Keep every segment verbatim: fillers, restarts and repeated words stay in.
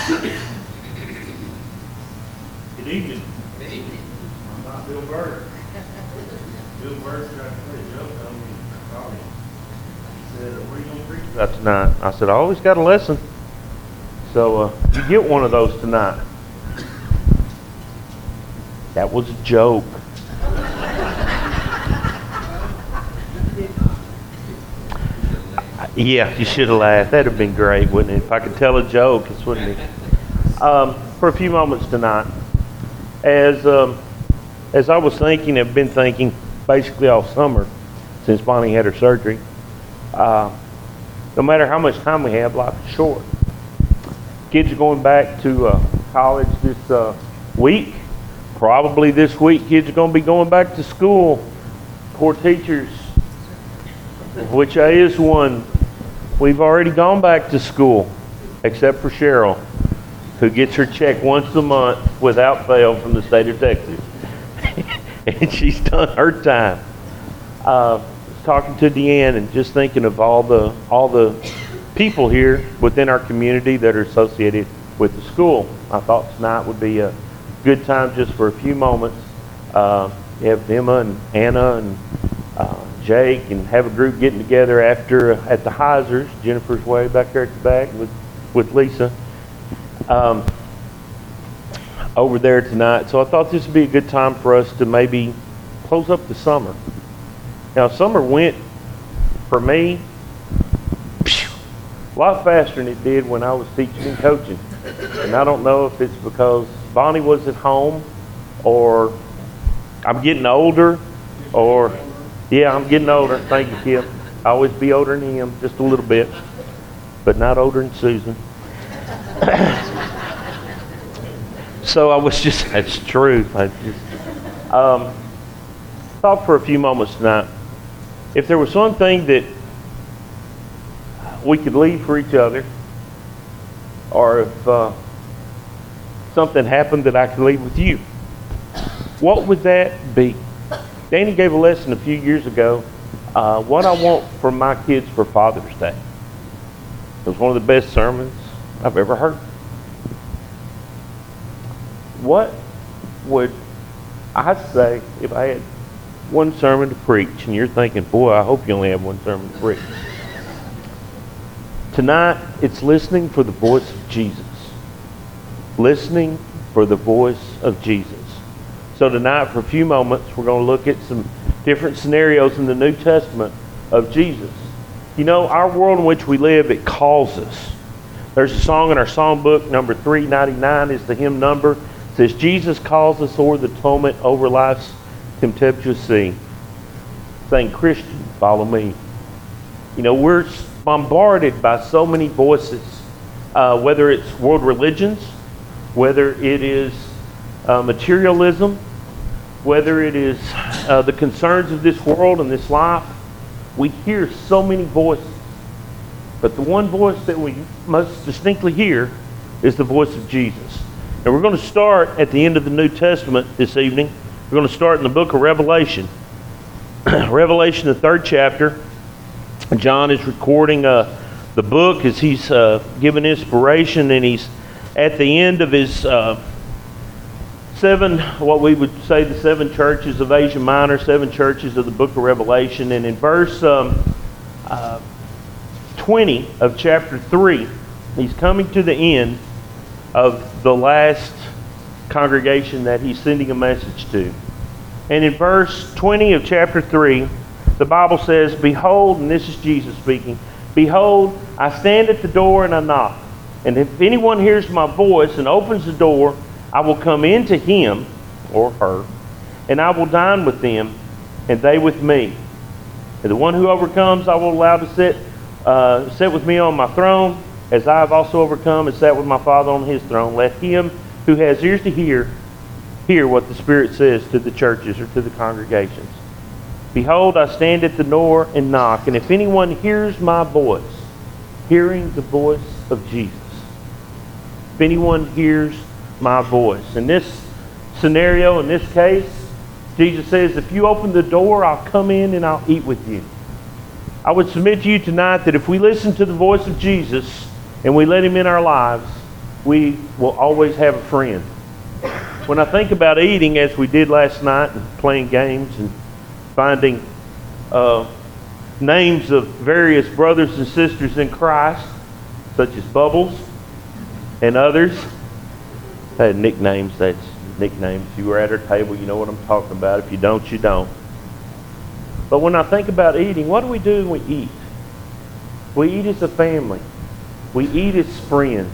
Good evening. Good evening. I'm not Bill Burke. Bill Burke tried to play a joke on me. Probably. He said, "Where you gonna preach about tonight?" I said, "I always got a lesson." So uh, you get one of those tonight. That was a joke. Yeah, you should have laughed. That'd have been great, wouldn't it? If I could tell a joke, this wouldn't be. Um, for a few moments tonight, as um, as I was thinking, I've been thinking basically all summer since Bonnie had her surgery. Uh, no matter how much time we have, life is short. Kids are going back to uh, college this uh, week. Probably this week, kids are going to be going back to school. Poor teachers, of which I is one. We've already gone back to school, except for Cheryl, who gets her check once a month without fail from the state of Texas. And she's done her time. Uh, talking to Deanne and just thinking of all the all the people here within our community that are associated with the school. I thought tonight would be a good time just for a few moments. Uh, you have Emma and Anna and uh, Jake, and have a group getting together after uh, at the Heisers. Jennifer's way back there at the back with, with Lisa um, over there tonight. So I thought this would be a good time for us to maybe close up the summer. Now, summer went, for me, a lot faster than it did when I was teaching and coaching. And I don't know if it's because Bonnie was at home, or I'm getting older, or, yeah, I'm getting older. Thank you, Kip. I always be older than him, just a little bit, but not older than Susan. So I was just, that's true. I just, um, thought for a few moments tonight, if there was one thing that we could leave for each other, or if uh, something happened that I could leave with you, what would that be? Danny gave a lesson a few years ago, uh, what I want from my kids for Father's Day. It was one of the best sermons I've ever heard. What would I say if I had one sermon to preach, and you're thinking, boy, I hope you only have one sermon to preach. Tonight, it's listening for the voice of Jesus. Listening for the voice of Jesus. So tonight, for a few moments, we're going to look at some different scenarios in the New Testament of Jesus. You know, our world in which we live, it calls us. There's a song in our songbook, number three ninety-nine is the hymn number. It says, Jesus calls us o'er the tumult, over life's tempestuous sea, saying, Christian, follow me. You know, we're bombarded by so many voices, uh, whether it's world religions, whether it is uh, materialism, whether it is uh, the concerns of this world and this life. We hear so many voices, but the one voice that we most distinctly hear is the voice of Jesus. And we're going to start at the end of the New Testament this evening. We're going to start in the book of Revelation. Revelation, the third chapter. John is recording uh, the book as he's uh, given inspiration, and he's at the end of his uh, seven, what we would say the seven churches of Asia Minor, seven churches of the book of Revelation. And in verse um, uh, twenty of chapter three, he's coming to the end of the last congregation that he's sending a message to. And in verse twenty of chapter three, the Bible says, Behold, and this is Jesus speaking, Behold, I stand at the door and I knock. And if anyone hears my voice and opens the door, I will come into him, or her, and I will dine with them, and they with me. And the one who overcomes I will allow to sit, uh, sit with me on my throne, as I have also overcome and sat with my Father on his throne. Let him who has ears to hear, hear what the Spirit says to the churches or to the congregations. Behold, I stand at the door and knock, and if anyone hears my voice, hearing the voice of Jesus, if anyone hears my voice. In this scenario, in this case, Jesus says, if you open the door, I'll come in and I'll eat with you. I would submit to you tonight that if we listen to the voice of Jesus and we let him in our lives, we will always have a friend. When I think about eating, as we did last night, and playing games and finding uh, names of various brothers and sisters in Christ, such as Bubbles and others, I had nicknames. That's nicknames. If you were at our table, you know what I'm talking about. If you don't, you don't. But when I think about eating, what do we do when we eat? We eat as a family. We eat as friends.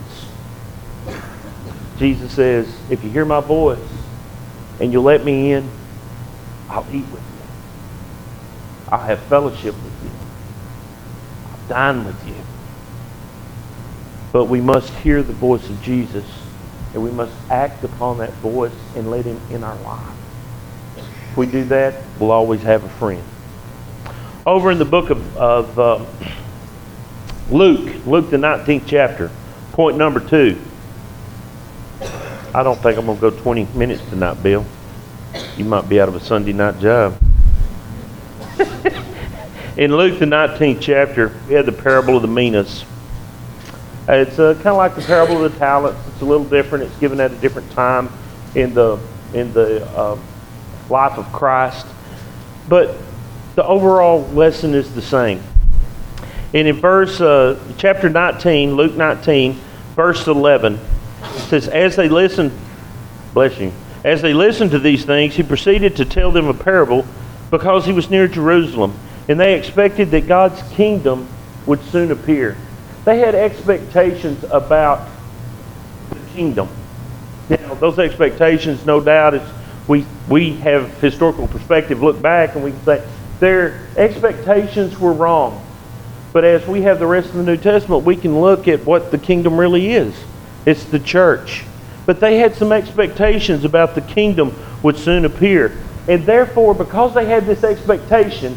Jesus says, if you hear my voice and you let me in, I'll eat with you. I'll have fellowship with you. I'll dine with you. But we must hear the voice of Jesus, and we must act upon that voice and let him in our life. If we do that, we'll always have a friend. Over in the book of, of uh, Luke, Luke the nineteenth chapter, point number two. I don't think I'm going to go twenty minutes tonight, Bill. You might be out of a Sunday night job. In Luke the nineteenth chapter, we had the parable of the minas. Uh, it's uh, kind of like the parable of the talents. It's a little different. It's given at a different time in the in the uh, life of Christ. But the overall lesson is the same. And in verse uh, chapter nineteen, Luke nineteen, verse eleven, it says, "As they listened, bless you, as they listened to these things, he proceeded to tell them a parable, because he was near Jerusalem, and they expected that God's kingdom would soon appear." They had expectations about the kingdom. Now, those expectations, no doubt, is we we have historical perspective, look back, and we can say their expectations were wrong. But as we have the rest of the New Testament, we can look at what the kingdom really is. It's the church. But they had some expectations about the kingdom would soon appear. And therefore, because they had this expectation,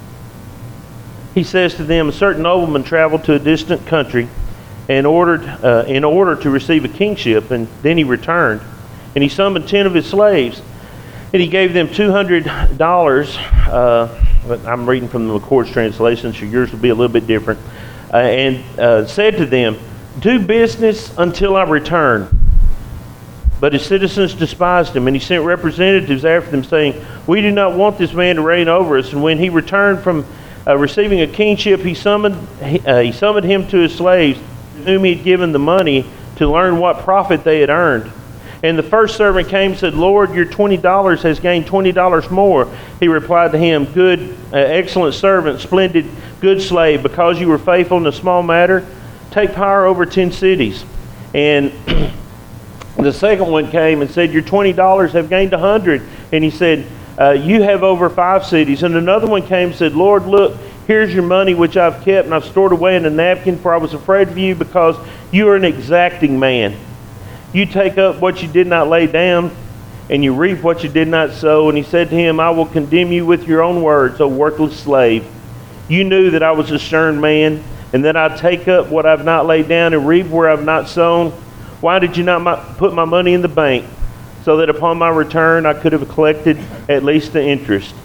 he says to them, a certain nobleman traveled to a distant country and ordered, uh, in order to receive a kingship, and then he returned. And he summoned ten of his slaves, and he gave them two hundred dollars. Uh, I'm reading from the McCord's translation, so yours will be a little bit different. Uh, and uh, said to them, "Do business until I return." But his citizens despised him, and he sent representatives after them, saying, "We do not want this man to reign over us." And when he returned from uh, receiving a kingship, he summoned uh, he summoned him to his slaves, to whom he had given the money, to learn what profit they had earned. And the first servant came and said, "Lord, your twenty dollars has gained twenty dollars more." He replied to him, "Good, uh, excellent servant, splendid, good slave, because you were faithful in a small matter, take power over ten cities." And the second one came and said, "Your twenty dollars have gained a hundred." And he said, uh, "You have over five cities." And another one came and said, "Lord, look, here's your money which I've kept, and I've stored away in a napkin, for I was afraid of you, because you are an exacting man. You take up what you did not lay down, and you reap what you did not sow." And he said to him, "I will condemn you with your own words, O worthless slave. You knew that I was a stern man, and that I take up what I've not laid down and reap where I've not sown. Why did you not my, put my money in the bank, so that upon my return I could have collected at least the interest?"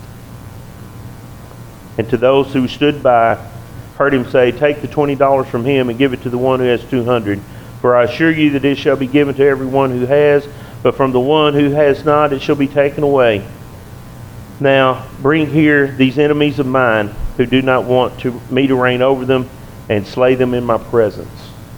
And to those who stood by, heard him say, "Take the twenty dollars from him and give it to the one who has two hundred. For I assure you that it shall be given to everyone who has, but from the one who has not it shall be taken away. Now bring here these enemies of mine, who do not want to, me to reign over them, and slay them in my presence."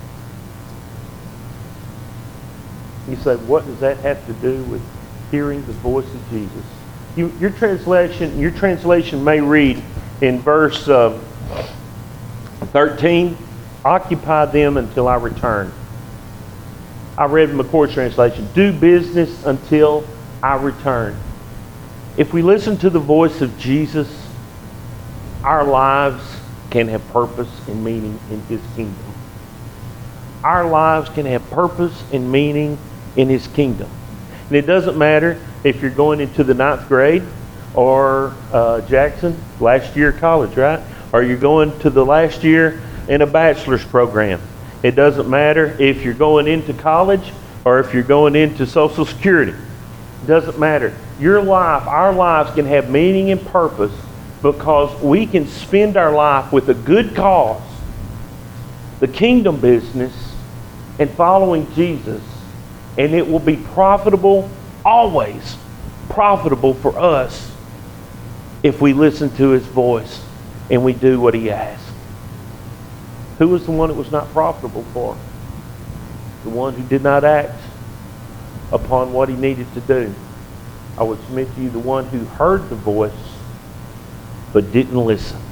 You say, what does that have to do with hearing the voice of Jesus? You, your translation, your translation may read in verse uh, thirteen, "Occupy them until I return." I read McCord's translation, "Do business until I return." If we listen to the voice of Jesus, our lives can have purpose and meaning in his kingdom. Our lives can have purpose and meaning in his kingdom. And it doesn't matter if you're going into the ninth grade or uh, Jackson, last year of college, right? Or you're going to the last year in a bachelor's program. It doesn't matter if you're going into college or if you're going into Social Security. It doesn't matter. Your life, our lives can have meaning and purpose because we can spend our life with a good cause, the kingdom business, and following Jesus, and it will be profitable, always profitable for us if we listen to his voice and we do what he asks. Who was the one it was not profitable for? The one who did not act upon what he needed to do. I would submit to you, the one who heard the voice but didn't listen.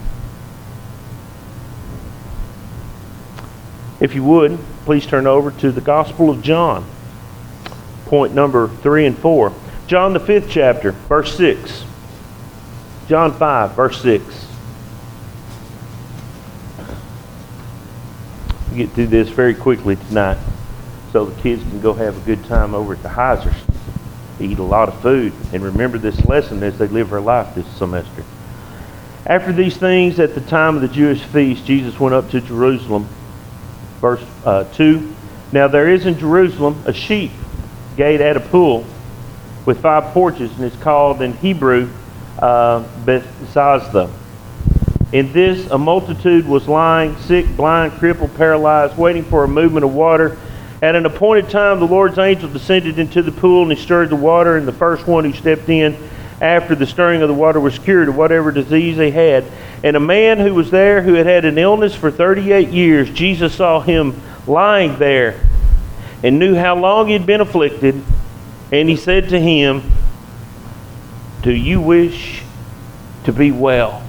If you would, please turn over to the Gospel of John. Point number three and four. John the fifth chapter, verse six. John five, verse six. We'll get through this very quickly tonight so the kids can go have a good time over at the Heisers. Eat a lot of food and remember this lesson as they live their life this semester. After these things, at the time of the Jewish feast, Jesus went up to Jerusalem. Verse uh, two. Now there is in Jerusalem a sheep gate at a pool with five porches, and it's called in Hebrew uh, Bethesda. In this a multitude was lying, sick, blind, crippled, paralyzed, waiting for a movement of water. At an appointed time the Lord's angel descended into the pool, and he stirred the water, and the first one who stepped in after the stirring of the water was cured of whatever disease they had. And a man who was there who had had an illness for thirty-eight years, Jesus saw him lying there and knew how long he had been afflicted. And he said to him, "Do you wish to be well?"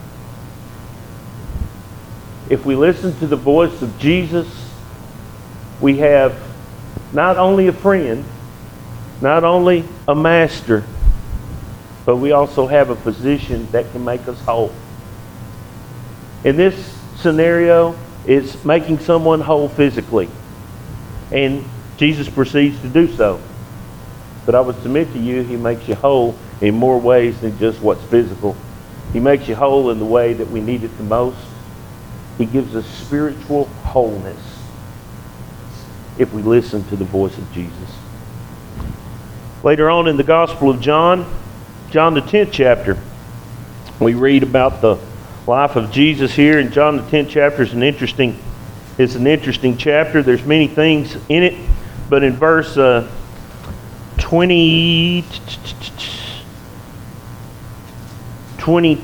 If we listen to the voice of Jesus, we have not only a friend, not only a master, but we also have a physician that can make us whole. In this scenario, it's making someone whole physically. And Jesus proceeds to do so. But I would submit to you, he makes you whole in more ways than just what's physical. He makes you whole in the way that we need it the most. He gives us spiritual wholeness if we listen to the voice of Jesus. Later on in the Gospel of John, John the tenth chapter, we read about the life of Jesus here. In John the tenth chapter is an interesting, it's an interesting chapter. There's many things in it, but in verse uh, twenty, twenty,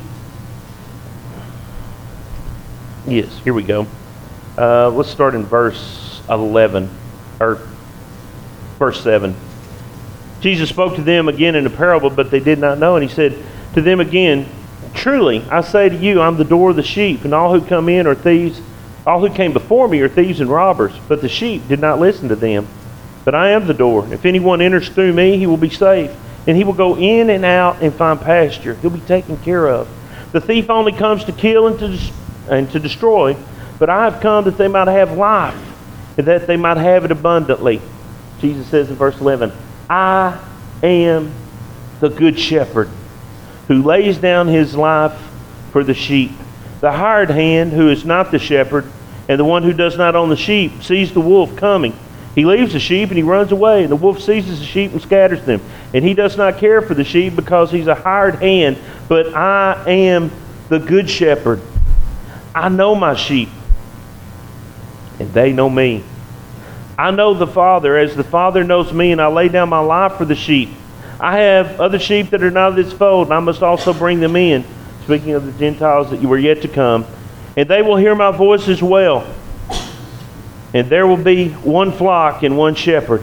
yes, here we go. Uh, let's start in verse eleven, or verse seven. Jesus spoke to them again in a parable, but they did not know. And he said to them again, "Truly, I say to you, I'm the door of the sheep, and all who come in are thieves. All who came before me are thieves and robbers, but the sheep did not listen to them. But I am the door. If anyone enters through me, he will be safe, and he will go in and out and find pasture. He'll be taken care of. The thief only comes to kill and to and to destroy, but I have come that they might have life, and that they might have it abundantly." Jesus says in verse eleven, "I am the good shepherd, who lays down his life for the sheep. The hired hand, who is not the shepherd, and the one who does not own the sheep, sees the wolf coming. He leaves the sheep and he runs away, and the wolf seizes the sheep and scatters them. And he does not care for the sheep because he's a hired hand, but I am the good shepherd. I know my sheep, and they know me. I know the Father as the Father knows me, and I lay down my life for the sheep. I have other sheep that are not of this fold, and I must also bring them in," speaking of the Gentiles that you were yet to come, "and they will hear my voice as well. And there will be one flock and one shepherd.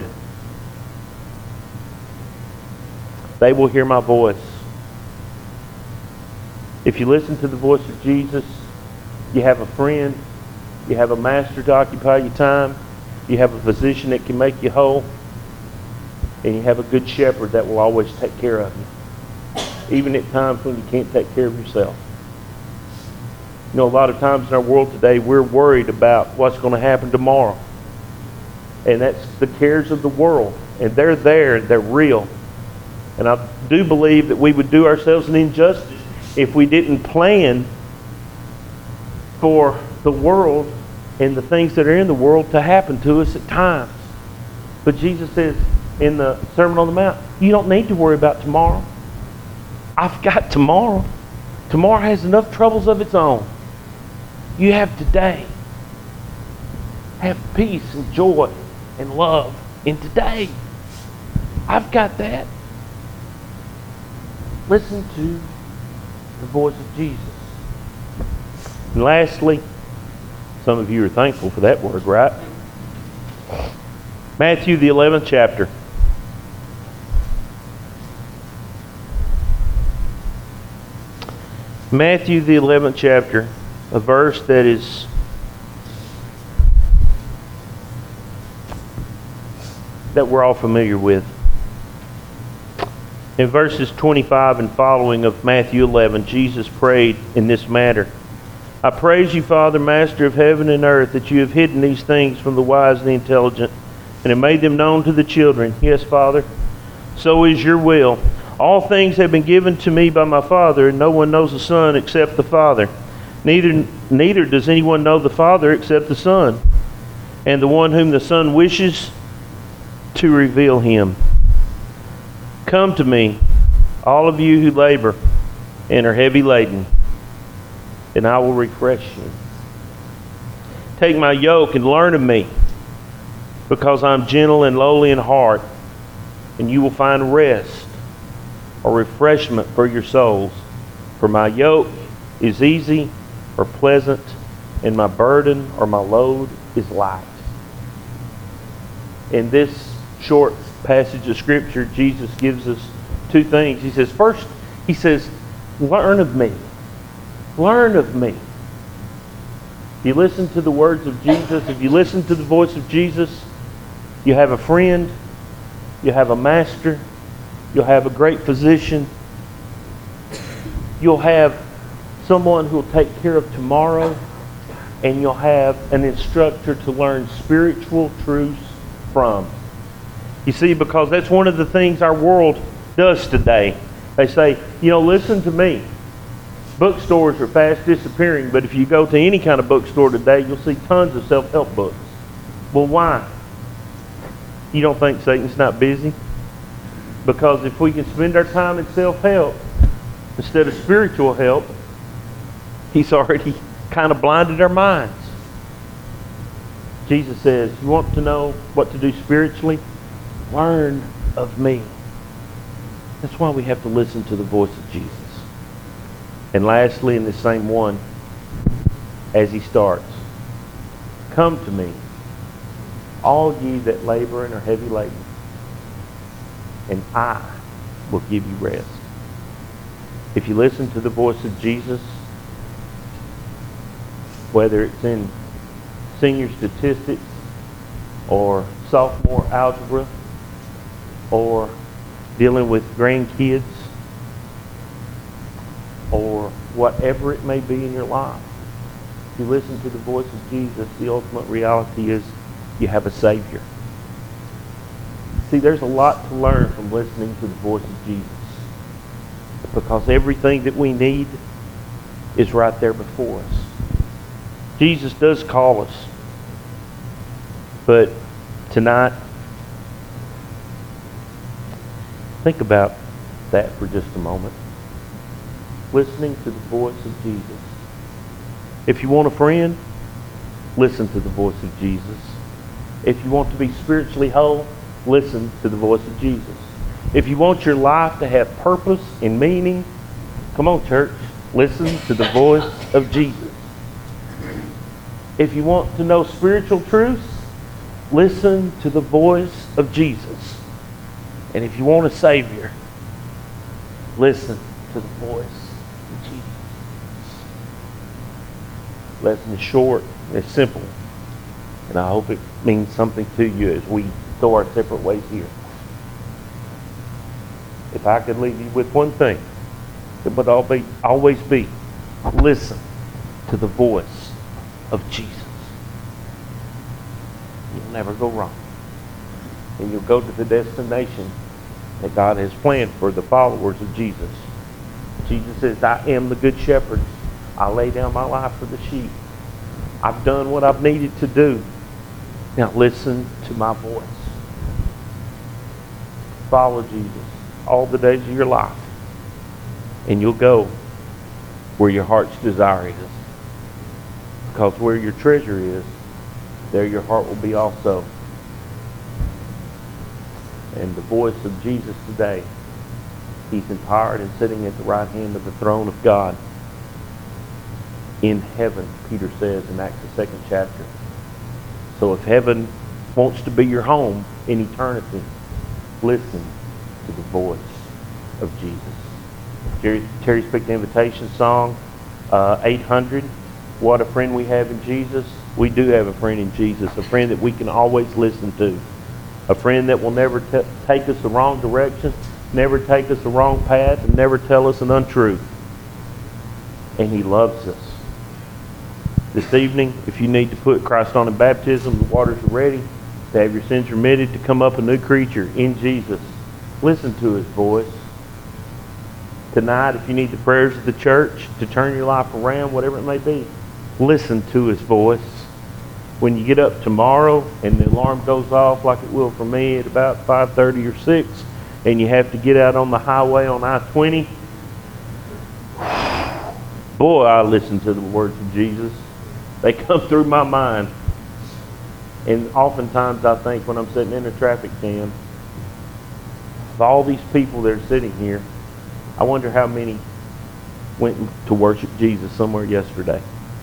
They will hear my voice." If you listen to the voice of Jesus, you have a friend, you have a master to occupy your time, you have a physician that can make you whole, and you have a good shepherd that will always take care of you, even at times when you can't take care of yourself. You know, a lot of times in our world today, we're worried about what's going to happen tomorrow. And that's the cares of the world. And they're there, and they're real. And I do believe that we would do ourselves an injustice if we didn't plan for the world and the things that are in the world to happen to us at times. But Jesus says in the Sermon on the Mount, you don't need to worry about tomorrow. I've got tomorrow. Tomorrow has enough troubles of its own. You have today. have peace and joy and love in today. I've got that. Listen to the voice of Jesus. And lastly, some of you are thankful for that word, right? Matthew, the eleventh chapter. Matthew, the eleventh chapter, a verse that is that we're all familiar with. In verses twenty-five and following of Matthew eleven, Jesus prayed in this manner. I praise you, Father, Master of heaven and earth, that you have hidden these things from the wise and the intelligent, and have made them known to the children. Yes, Father, so is your will. All things have been given to me by my Father, and no one knows the Son except the Father. Neither, neither does anyone know the Father except the Son, and the one whom the Son wishes to reveal him. Come to me, all of you who labor and are heavy laden, and I will refresh you. Take my yoke and learn of me, because I am gentle and lowly in heart, and you will find rest or refreshment for your souls. For my yoke is easy or pleasant, and my burden or my load is light. In this short passage of Scripture, Jesus gives us two things. He says, first, he says, learn of me. Learn of me. If you listen to the words of Jesus, if you listen to the voice of Jesus, you have a friend, you have a master, you'll have a great physician, you'll have someone who will take care of tomorrow, and you'll have an instructor to learn spiritual truths from. You see, because that's one of the things our world does today. They say, you know, listen to me. Bookstores are fast disappearing, but if you go to any kind of bookstore today, you'll see tons of self-help books. Well, why? You don't think Satan's not busy? Because if we can spend our time in self-help instead of spiritual help, he's already kind of blinded our minds. Jesus says, you want to know what to do spiritually? Learn of me. That's why we have to listen to the voice of Jesus. And lastly, in the same one, as he starts, come to me, all ye that labor and are heavy laden, and I will give you rest. If you listen to the voice of Jesus, whether it's in senior statistics or sophomore algebra or dealing with grandkids or whatever it may be in your life, if you listen to the voice of Jesus, the ultimate reality is you have a Savior. See, there's a lot to learn from listening to the voice of Jesus, because everything that we need is right there before us. Jesus does call us, but tonight, think about that for just a moment. Listening to the voice of Jesus. If you want a friend, listen to the voice of Jesus. If you want to be spiritually whole, listen to the voice of Jesus. If you want your life to have purpose and meaning, come on, church, listen to the voice of Jesus. If you want to know spiritual truths, listen to the voice of Jesus. And if you want a Savior, listen to the voice of Jesus. Lesson is short, it's simple, and I hope it means something to you as we go our separate ways here. If I could leave you with one thing, it would all be, always be, listen to the voice of Jesus. You'll never go wrong. And you'll go to the destination that God has planned for the followers of Jesus. Jesus says, I am the good shepherd. I lay down my life for the sheep. I've done what I've needed to do. Now listen to my voice. Follow Jesus all the days of your life, and you'll go where your heart's desire is. Because where your treasure is, there your heart will be also. And the voice of Jesus today, he's empowered and sitting at the right hand of the throne of God in heaven, Peter says in Acts the second chapter. So if heaven wants to be your home in eternity, listen to the voice of Jesus. Jerry, Terry picked the invitation song, uh, eight hundred. What a friend we have in Jesus. We do have a friend in Jesus, a friend that we can always listen to. A friend that will never t- take us the wrong direction, never take us the wrong path, and never tell us an untruth. And he loves us. This evening, if you need to put Christ on in baptism, the waters are ready to have your sins remitted, to come up a new creature in Jesus. Listen to his voice. Tonight, if you need the prayers of the church to turn your life around, whatever it may be, listen to his voice. When you get up tomorrow and the alarm goes off like it will for me at about five thirty or six, and you have to get out on the highway on I twenty, boy, I listen to the words of Jesus. They come through my mind. And oftentimes I think when I'm sitting in a traffic jam, of all these people that are sitting here, I wonder how many went to worship Jesus somewhere yesterday.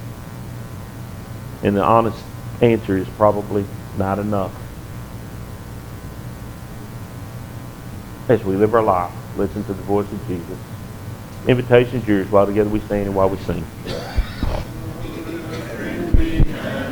And the honest answer is probably not enough. As we live our life, listen to the voice of Jesus. Invitation's yours. While together we stand and while we sing.